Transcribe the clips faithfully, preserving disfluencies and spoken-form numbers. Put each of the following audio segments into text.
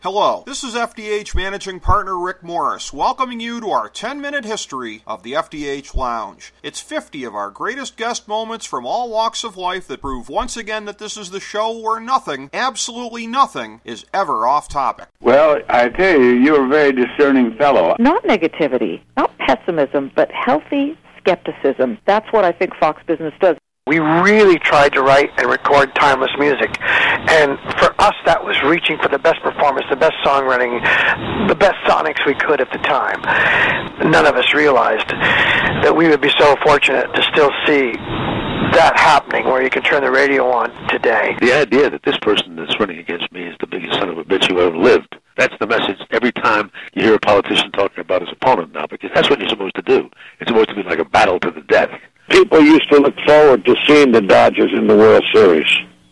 Hello, this is F D H Managing Partner Rick Morris, welcoming you to our ten-minute history of the F D H Lounge. It's fifty of our greatest guest moments from all walks of life that prove once again that this is the show where nothing, absolutely nothing, is ever off topic. Well, I tell you, you're a very discerning fellow. Not negativity, not pessimism, but healthy skepticism. That's what I think Fox Business does. We really tried to write and record timeless music, and for us that was reaching for the best performance, the best songwriting, the best sonics we could at the time. None of us realized that we would be so fortunate to still see that happening where you can turn the radio on today. The idea that this person that's running against me is the biggest son of a bitch who ever lived, that's the message every time you hear a politician talking about his opponent now, because that's what you're supposed to do. It's supposed to be like a battle to the death. People used to look forward to seeing the Dodgers in the World Series.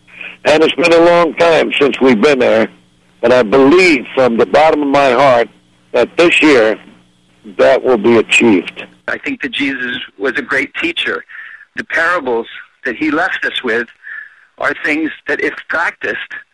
And it's been a long time since we've been there, but I believe from the bottom of my heart that this year that will be achieved. I think that Jesus was a great teacher. The parables that he left us with are things that, if practiced,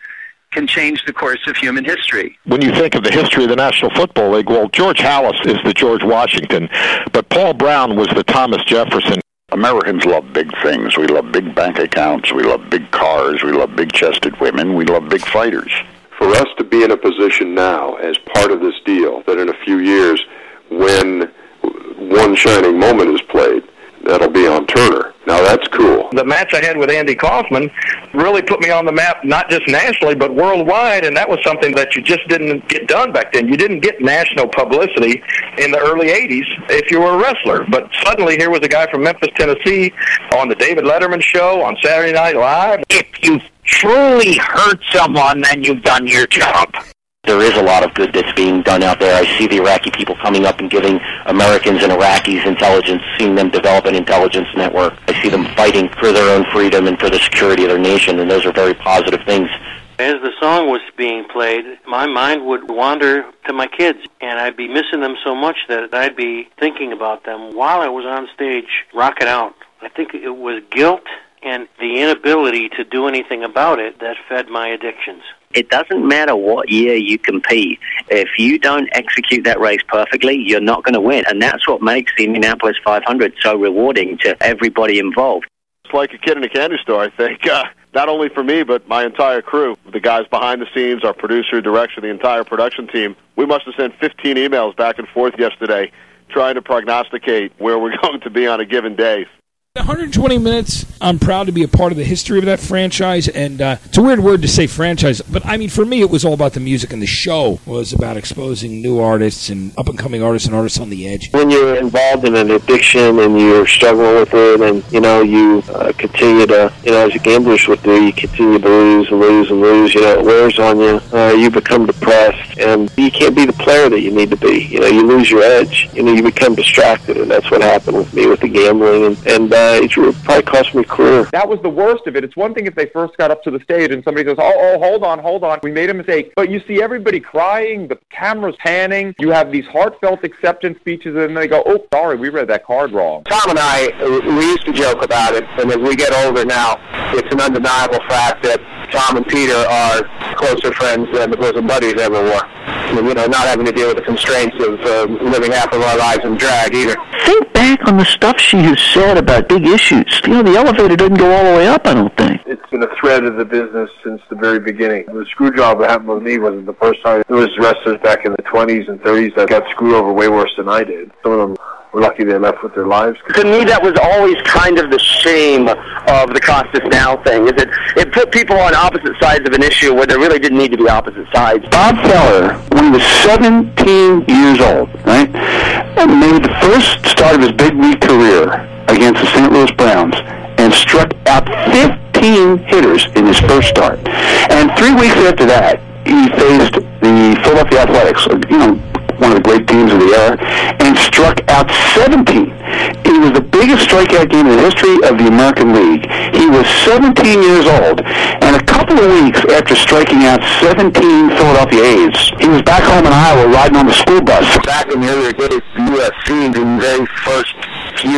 can change the course of human history. When you think of the history of the National Football League, well, George Halas is the George Washington, but Paul Brown was the Thomas Jefferson. Americans love big things. We love big bank accounts. We love big cars. We love big-chested women. We love big fighters. For us to be in a position now as part of this deal that in a few years when one shining moment is played, that'll be on Turner. Now that's cool. The match I had with Andy Kaufman really put me on the map, not just nationally, but worldwide, and that was something that you just didn't get done back then. You didn't get national publicity in the early eighties if you were a wrestler. But suddenly here was a guy from Memphis, Tennessee, on the David Letterman show, on Saturday Night Live. If you've truly hurt someone, then you've done your job. There is a lot of good that's being done out there. I see the Iraqi people coming up and giving Americans and Iraqis intelligence, seeing them develop an intelligence network. I see them fighting for their own freedom and for the security of their nation, and those are very positive things. As the song was being played, my mind would wander to my kids, and I'd be missing them so much that I'd be thinking about them while I was on stage rocking out. I think it was guilt and the inability to do anything about it that fed my addictions. It doesn't matter what year you compete. If you don't execute that race perfectly, you're not going to win. And that's what makes the Indianapolis five hundred so rewarding to everybody involved. It's like a kid in a candy store, I think. Uh, not only for me, but my entire crew. The guys behind the scenes, our producer, director, the entire production team. We must have sent fifteen emails back and forth yesterday trying to prognosticate where we're going to be on a given day. one hundred twenty minutes, I'm proud to be a part of the history of that franchise, and uh, it's a weird word to say franchise, but I mean, for me, it was all about the music, and the show was about exposing new artists and up-and-coming artists and artists on the edge. When you're involved in an addiction and you're struggling with it, and, you know, you uh, continue to, you know, as gamblers would do, you continue to lose and lose and lose, you know, it wears on you, uh, you become depressed, and you can't be the player that you need to be. You know, you lose your edge, you know, you become distracted, and that's what happened with me with the gambling, and, and uh, it probably cost me a career. That was the worst of it. It's one thing if they first got up to the stage and somebody says, oh, oh, hold on, hold on, we made a mistake. But you see everybody crying, the camera's panning, you have these heartfelt acceptance speeches, and then they go, oh, sorry, we read that card wrong. Tom and I, we used to joke about it, and as we get older now, it's an undeniable fact that Tom and Peter are closer friends than the bosom buddies ever were. You know, not having to deal with the constraints of uh, living half of our lives in drag either. Think back on the stuff she has said about big issues. You know, the elevator didn't go all the way up, I don't think. It's been a thread of the business since the very beginning. The screw job that happened with me wasn't the first time. There was wrestlers back in the twenties and thirties that got screwed over way worse than I did. Some of them were lucky they left with their lives. To me, that was always kind of the shame of the Costas Now thing, is it, it put people on opposite sides of an issue where there really didn't need to be opposite sides. Bob Feller, when he was seventeen years old, right, and made the first start of his big league career against the Saint Louis Browns and struck out fifteen hitters in his first start. And three weeks after that, he faced the Philadelphia Athletics, you know, one of the great teams of the era, and struck out seventeen. It was the biggest strikeout game in the history of the American League. He was seventeen years old, and a couple of weeks after striking out seventeen Philadelphia A's, he was back home in Iowa riding on the school bus. Back in the earlier days, the U S C, the very first feud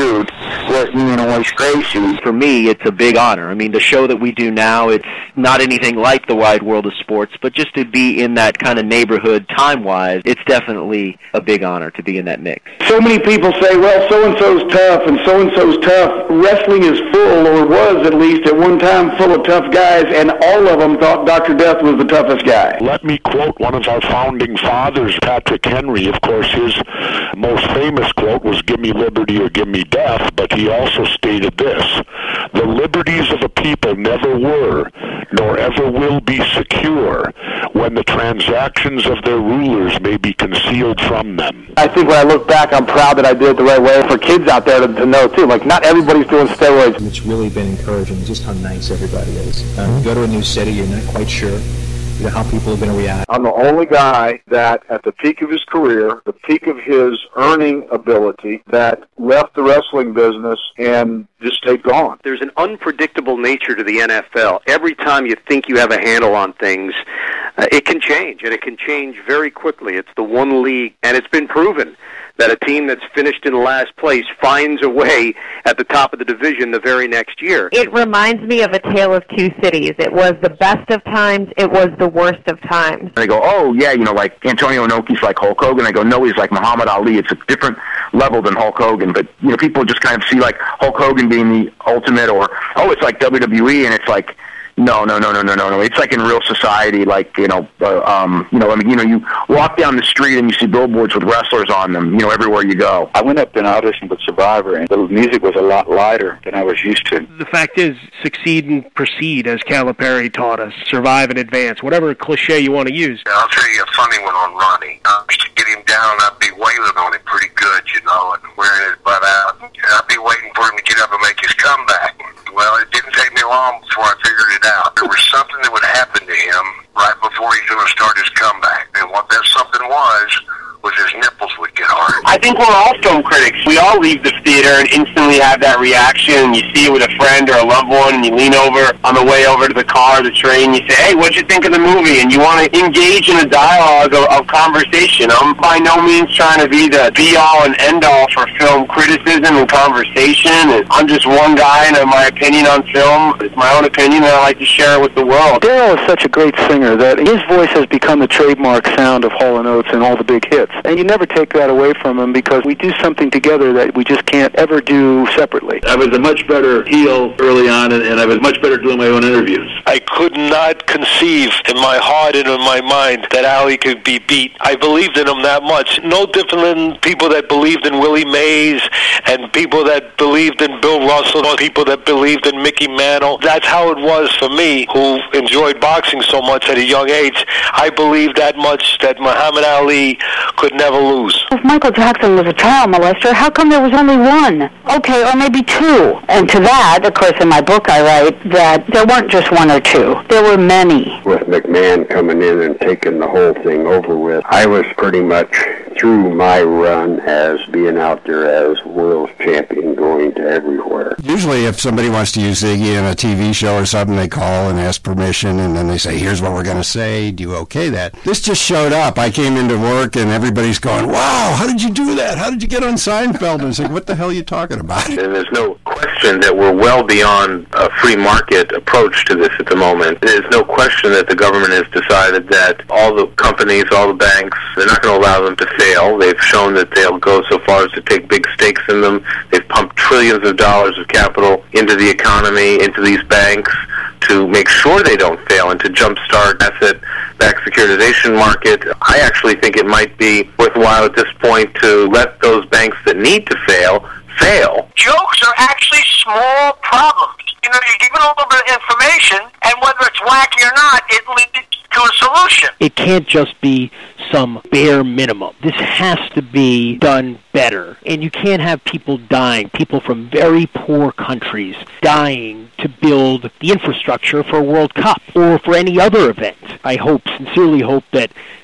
working in Royce Gracie. For me, it's a big honor. I mean, the show that we do now, it's not anything like the wide world of sports, but just to be in that kind of neighborhood time-wise, it's definitely a big honor to be in that mix. So many people say, well, so-and-so's tough and so-and-so's tough. Wrestling is full, or was at least at one time, full of tough guys, and all of them thought Doctor Death was the toughest guy. Let me quote one of our founding fathers, Patrick Henry. Of course, his most famous quote was, "Give me liberty or give me death," but he also stated this: "The liberties of a people never were, nor ever will be secure, when the transactions of their rulers may be concealed from them." I think when I look back, I'm proud that I did it the right way. For kids out there to, to know, too, like, not everybody's doing steroids. It's really been encouraging just how nice everybody is. Um, you go to a new city, you're not quite sure you know, how people are going to react. I'm the only guy that, at the peak of his career, the peak of his earning ability, that left the wrestling business and just stayed gone. There's an unpredictable nature to the N F L. Every time you think you have a handle on things, uh, it can change, and it can change very quickly. It's the one league, and it's been proven that a team that's finished in last place finds a way at the top of the division the very next year. It reminds me of a tale of two cities. It was the best of times. It was the worst of times. They go, oh, yeah, you know, like Antonio Inoki's like Hulk Hogan. I go, no, he's like Muhammad Ali. It's a different level than Hulk Hogan. But, you know, people just kind of see, like, Hulk Hogan being the ultimate, or, oh, it's like W W E, and it's like, No, no, no, no, no, no, no. It's like in real society, like, you know, uh, um, you know, I mean, you know, you walk down the street and you see billboards with wrestlers on them, you know, everywhere you go. I went up and auditioned with Survivor, and the music was a lot lighter than I was used to. The fact is, succeed and proceed, as Calipari taught us. Survive and advance, whatever cliche you want to use. Yeah, I'll tell you a funny one on Ronnie. I used to get him down, I'd be wailing on him pretty good, you know, and wearing his butt out. I'd be waiting for him to get up and make his comeback. Well, it didn't take me long before I figured it out. There was something that would happen to him right before he's going to start his comeback. And what that something was, was his nipples would get hard. I think we're all film critics. We all leave the theater and instantly have that reaction. You see it with a friend or a loved one, and you lean over on the way over to the car, the train, you say, hey, what'd you think of the movie? And you want to engage in a dialogue of, of conversation. I'm by no means trying to be the be-all and end-all for film criticism and conversation. And I'm just one guy, and my opinion on film, it's my own opinion, and I like to share it with the world. Daryl is such a great singer that his voice has become the trademark sound of Hall and Oates and all the big hits. And you never take that away from him, because we do something together that we just can't ever do separately. I was a much better heel early on, and, and I was much better doing my own interviews. I could not conceive in my heart and in my mind that Ali could be beat. I believed in him that much. No different than people that believed in Willie Mays and people that believed in Bill Russell, or people that believed in Mickey Mantle. That's how it was for me, who enjoyed boxing so much at a young age. I believed that much that Muhammad Ali could never lose. If Michael Jackson was a child molester, how come there was only one? Okay, or maybe two. And to that, of course, in my book I write that there weren't just one or two. There were many. With McMahon coming in and taking the whole thing over with, I was pretty much through my run as being out there as world champion, going to everywhere. Usually if somebody wants to use Ziggy in a T V show or something, they call and ask permission, and then they say, here's what we're going to say. Do you okay that? This just showed up. I came into work, and everybody's going, wow, how did you do that? How did you get on Seinfeld? And it's like, what the hell are you talking about? And there's no question that we're well beyond a free market approach to this at the moment. There's no question that the government has decided that all the companies, all the banks, they're not going to allow them to fail. They've shown that they'll go so far as to take big stakes in them. They've pumped trillions of dollars of capital into the economy, into these banks, to make sure they don't fail and to jumpstart asset-backed securitization market. I actually think it might be worthwhile at this point to let those banks that need to fail, fail. Jokes are actually small problems. You know, you give it a little bit of information, and whether it's wacky or not, it leads to a solution. It can't just be some bare minimum. This has to be done better. And you can't have people dying, people from very poor countries dying to build the infrastructure for a World Cup or for any other event. I hope, sincerely hope, that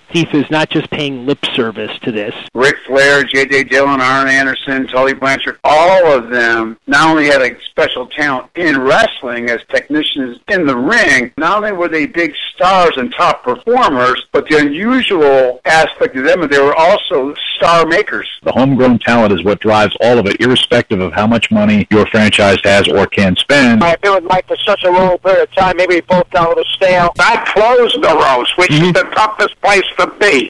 FIFA is not just paying lip service to this. Ric Flair, J J Dillon, Arn Anderson, Tully Blanchard, all of them not only had a special talent in wrestling as technicians in the ring, not only were they big stars and top performers, but the unusual aspect of them is they were also star makers. The homegrown talent is what drives all of it, irrespective of how much money your franchise has or can spend. I've been with Mike for such a long period of time, maybe we both got a little stale. I closed the roast, which mm-hmm. is the toughest place to be.